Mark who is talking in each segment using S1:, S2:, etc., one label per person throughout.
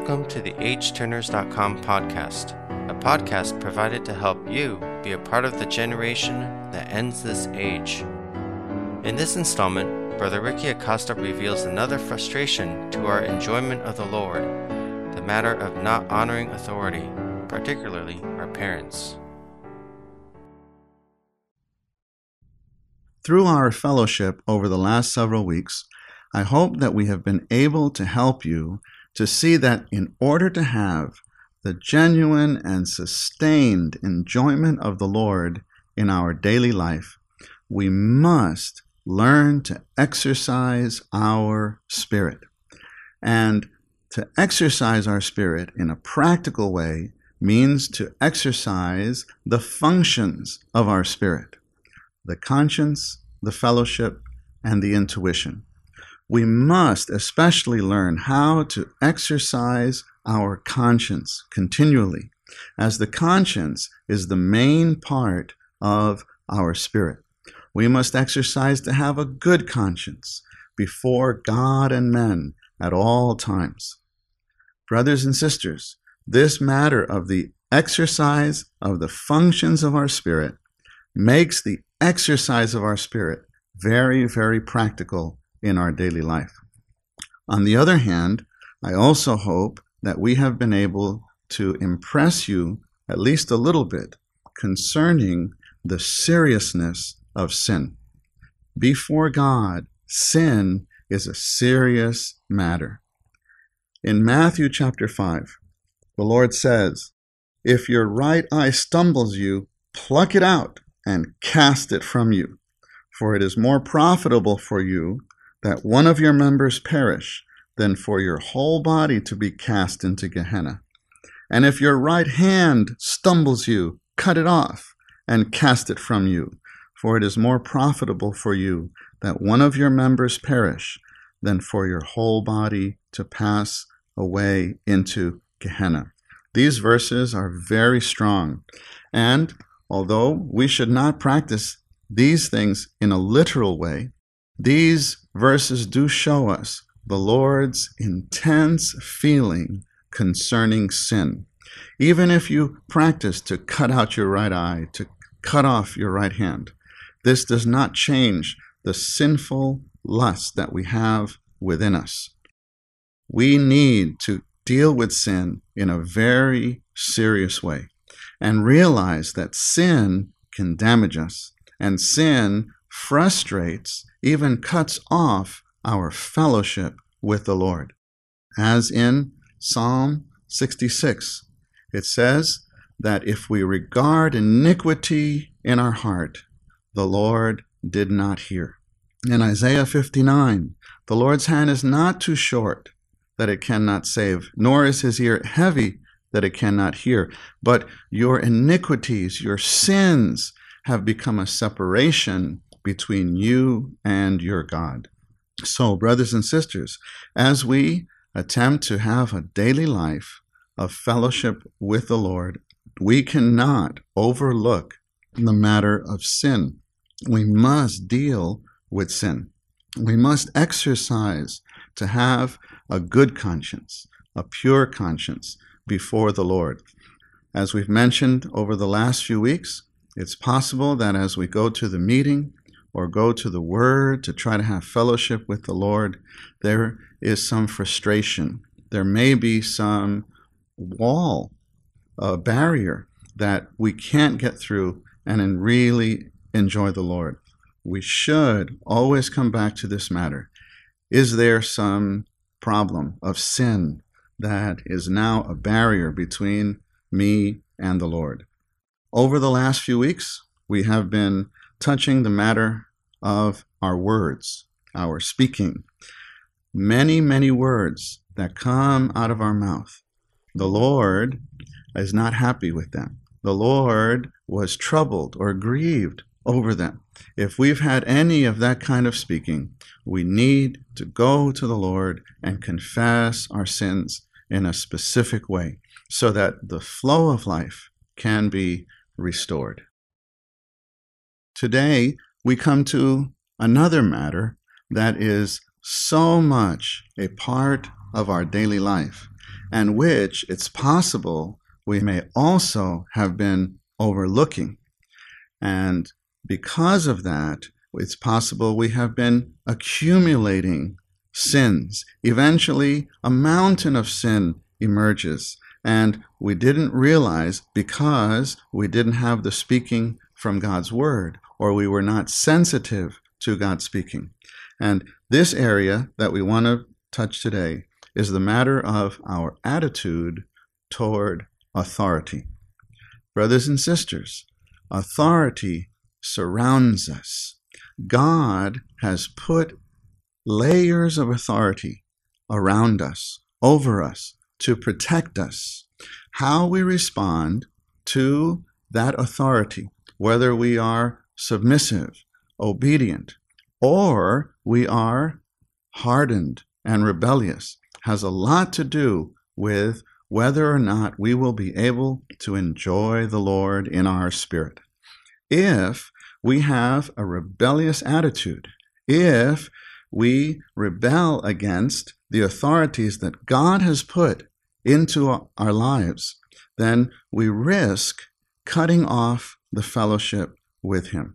S1: Welcome to the HTurners.com podcast, a podcast provided to help you be a part of the generation that ends this age. In this installment, Brother Ricky Acosta reveals another frustration to our enjoyment of the Lord, the matter of not honoring authority, particularly our parents.
S2: Through our fellowship over the last several weeks, I hope that we have been able to help you to see that in order to have the genuine and sustained enjoyment of the Lord in our daily life, we must learn to exercise our spirit. And to exercise our spirit in a practical way means to exercise the functions of our spirit: the conscience, the fellowship, and the intuition. We must especially learn how to exercise our conscience continually, as the conscience is the main part of our spirit. We must exercise to have a good conscience before God and men at all times. Brothers and sisters, this matter of the exercise of the functions of our spirit makes the exercise of our spirit very, very practical in our daily life. On the other hand, I also hope that we have been able to impress you at least a little bit concerning the seriousness of sin. Before God, sin is a serious matter. In Matthew chapter 5, the Lord says, "If your right eye stumbles you, pluck it out and cast it from you. For it is more profitable for you that one of your members perish than for your whole body to be cast into Gehenna. And if your right hand stumbles you, cut it off and cast it from you. For it is more profitable for you that one of your members perish than for your whole body to pass away into Gehenna." These verses are very strong. And although we should not practice these things in a literal way, these verses do show us the Lord's intense feeling concerning sin. Even if you practice to cut out your right eye, to cut off your right hand, this does not change the sinful lust that we have within us. We need to deal with sin in a very serious way and realize that sin can damage us, and sin frustrates, even cuts off our fellowship with the Lord. As in Psalm 66, it says that if we regard iniquity in our heart, the Lord did not hear. In Isaiah 59, the Lord's hand is not too short that it cannot save, nor is his ear heavy that it cannot hear. But your iniquities, your sins, have become a separation between you and your God. So, brothers and sisters, as we attempt to have a daily life of fellowship with the Lord, we cannot overlook the matter of sin. We must deal with sin. We must exercise to have a good conscience, a pure conscience before the Lord. As we've mentioned over the last few weeks, it's possible that as we go to the meeting or go to the Word to try to have fellowship with the Lord, there is some frustration. There may be some wall, a barrier that we can't get through and really enjoy the Lord. We should always come back to this matter. Is there some problem of sin that is now a barrier between me and the Lord? Over the last few weeks, we have been touching the matter of our words, our speaking. Many, many words that come out of our mouth. The Lord is not happy with them. The Lord was troubled or grieved over them. If we've had any of that kind of speaking, we need to go to the Lord and confess our sins in a specific way so that the flow of life can be restored. Today, we come to another matter that is so much a part of our daily life, and which it's possible we may also have been overlooking. And because of that, it's possible we have been accumulating sins. Eventually, a mountain of sin emerges, and we didn't realize because we didn't have the speaking from God's word, or we were not sensitive to God speaking. And this area that we want to touch today is the matter of our attitude toward authority. Brothers and sisters, authority surrounds us. God has put layers of authority around us, over us, to protect us. How we respond to that authority, whether we are submissive, obedient, or we are hardened and rebellious, has a lot to do with whether or not we will be able to enjoy the Lord in our spirit. If we have a rebellious attitude, if we rebel against the authorities that God has put into our lives, then we risk cutting off the fellowship with Him.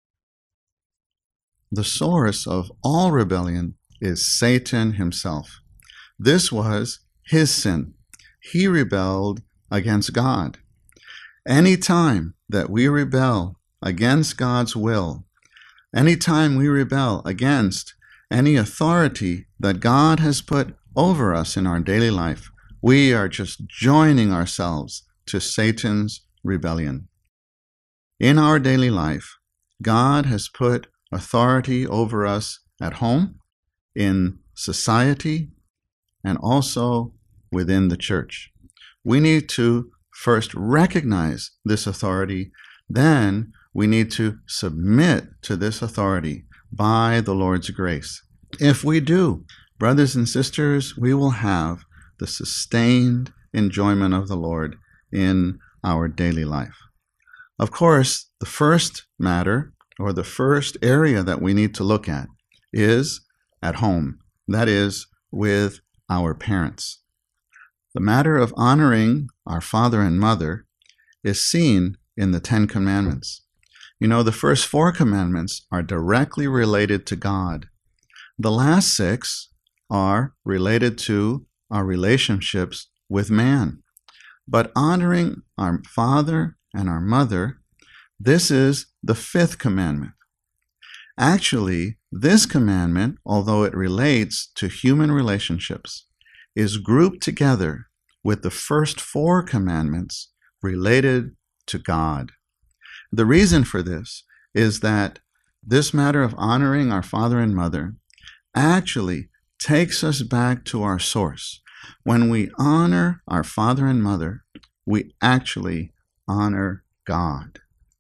S2: The source of all rebellion is Satan himself. This was his sin. He rebelled against God. Any time that we rebel against God's will, any time we rebel against any authority that God has put over us in our daily life, we are just joining ourselves to Satan's rebellion. In our daily life, God has put authority over us at home, in society, and also within the church. We need to first recognize this authority, then we need to submit to this authority by the Lord's grace. If we do, brothers and sisters, we will have the sustained enjoyment of the Lord in our daily life. Of course, the first matter, or the first area that we need to look at, is at home. That is, with our parents. The matter of honoring our father and mother is seen in the Ten Commandments. You know, the first 4 commandments are directly related to God. The last 6 are related to our relationships with man. But honoring our father and our mother, this is the 5th commandment. Actually, this commandment, although it relates to human relationships, is grouped together with the first 4 commandments related to God. The reason for this is that this matter of honoring our father and mother actually takes us back to our source. When we honor our father and mother, we actually honor God.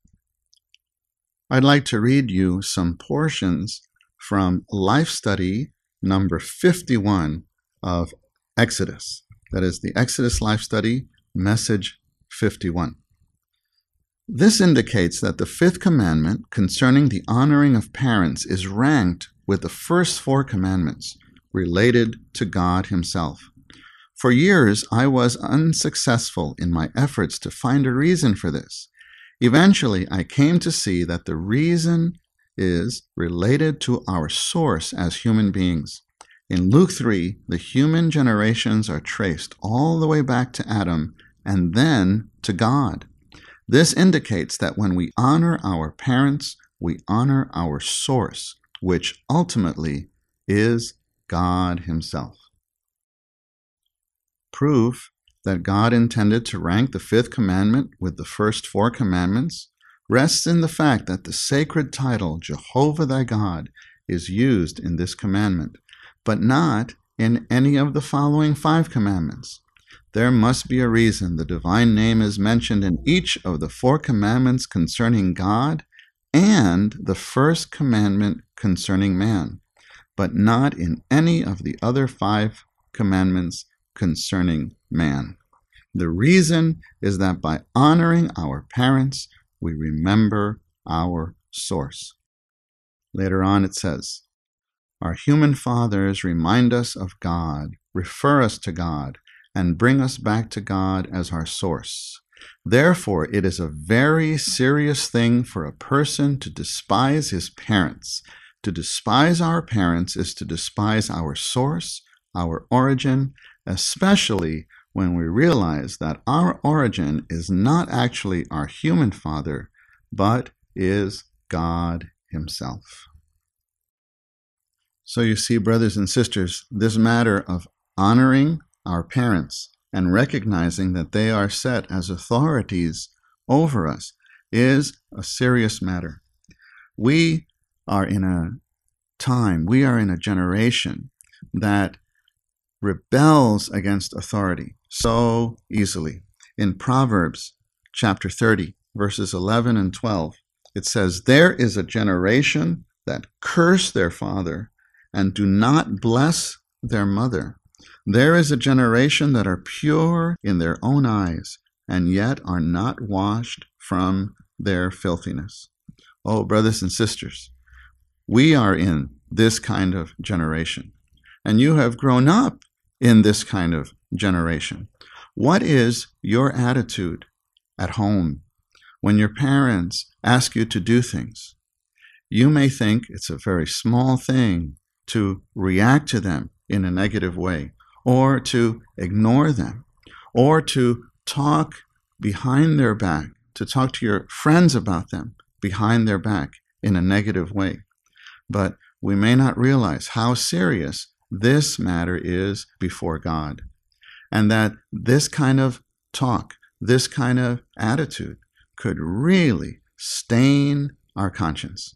S2: I'd like to read you some portions from Life Study number 51 of Exodus. That is the Exodus Life Study, Message 51. This indicates that the 5th commandment concerning the honoring of parents is ranked with the first 4 commandments related to God Himself. For years, I was unsuccessful in my efforts to find a reason for this. Eventually, I came to see that the reason is related to our source as human beings. In Luke 3, the human generations are traced all the way back to Adam and then to God. This indicates that when we honor our parents, we honor our source, which ultimately is God Himself. Proof that God intended to rank the 5th commandment with the first 4 commandments rests in the fact that the sacred title, Jehovah thy God, is used in this commandment, but not in any of the following 5 commandments. There must be a reason the divine name is mentioned in each of the 4 commandments concerning God and the first commandment concerning man, but not in any of the other 5 commandments concerning man. The reason is that by honoring our parents, we remember our source. Later on it says, our human fathers remind us of God, refer us to God, and bring us back to God as our source. Therefore, it is a very serious thing for a person to despise his parents. To despise our parents is to despise our source, our origin, especially when we realize that our origin is not actually our human father, but is God Himself. So you see, brothers and sisters, this matter of honoring our parents and recognizing that they are set as authorities over us is a serious matter. We are in a time, we are in a generation that rebels against authority so easily. In Proverbs chapter 30, verses 11 and 12, it says, "There is a generation that curse their father and do not bless their mother. There is a generation that are pure in their own eyes and yet are not washed from their filthiness." Oh, brothers and sisters, we are in this kind of generation, and you have grown up in this kind of generation. What is your attitude at home when your parents ask you to do things? You may think it's a very small thing to react to them in a negative way, or to ignore them, or to talk behind their back, to talk to your friends about them behind their back in a negative way. But we may not realize how serious this matter is before God, and that this kind of talk, this kind of attitude could really stain our conscience.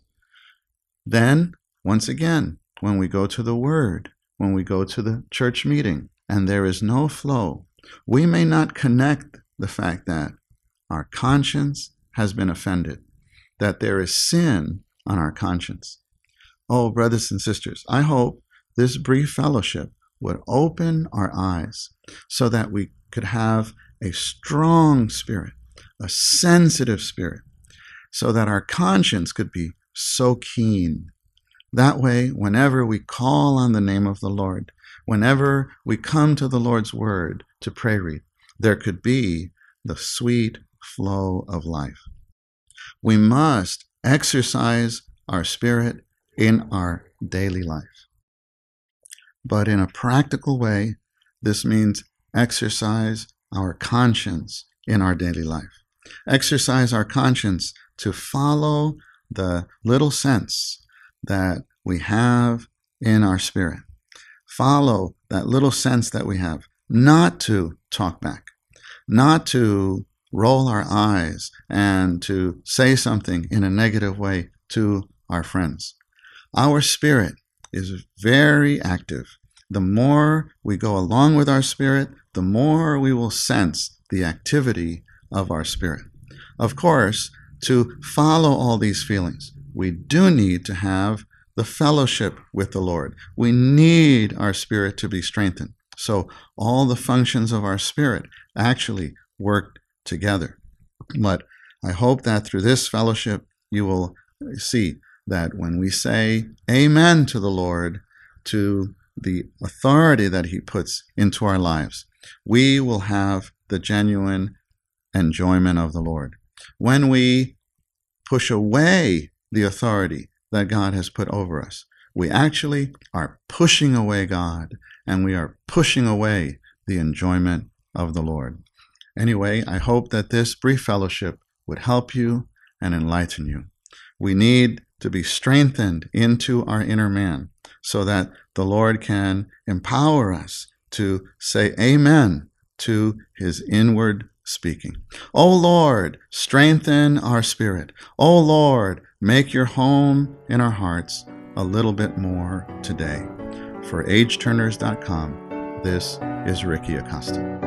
S2: Then, once again, when we go to the Word, when we go to the church meeting, and there is no flow, we may not connect the fact that our conscience has been offended, that there is sin on our conscience. Oh, brothers and sisters, I hope this brief fellowship would open our eyes so that we could have a strong spirit, a sensitive spirit, so that our conscience could be so keen. That way, whenever we call on the name of the Lord, whenever we come to the Lord's Word to pray read, there could be the sweet flow of life. We must exercise our spirit in our daily life. But in a practical way, this means exercise our conscience in our daily life. Exercise our conscience to follow the little sense that we have in our spirit. Follow that little sense that we have, not to talk back, not to roll our eyes and to say something in a negative way to our friends. Our spirit is very active. The more we go along with our spirit, the more we will sense the activity of our spirit. Of course, to follow all these feelings, we do need to have the fellowship with the Lord. We need our spirit to be strengthened. So all the functions of our spirit actually work together. But I hope that through this fellowship, you will see that when we say amen to the Lord, to the authority that He puts into our lives, we will have the genuine enjoyment of the Lord. When we push away the authority that God has put over us, we actually are pushing away God, and we are pushing away the enjoyment of the Lord. Anyway, I hope that this brief fellowship would help you and enlighten you. We need to be strengthened into our inner man so that the Lord can empower us to say amen to His inward speaking. O Lord, strengthen our spirit. O Lord, make your home in our hearts a little bit more today. For AgeTurners.com, this is Ricky Acosta.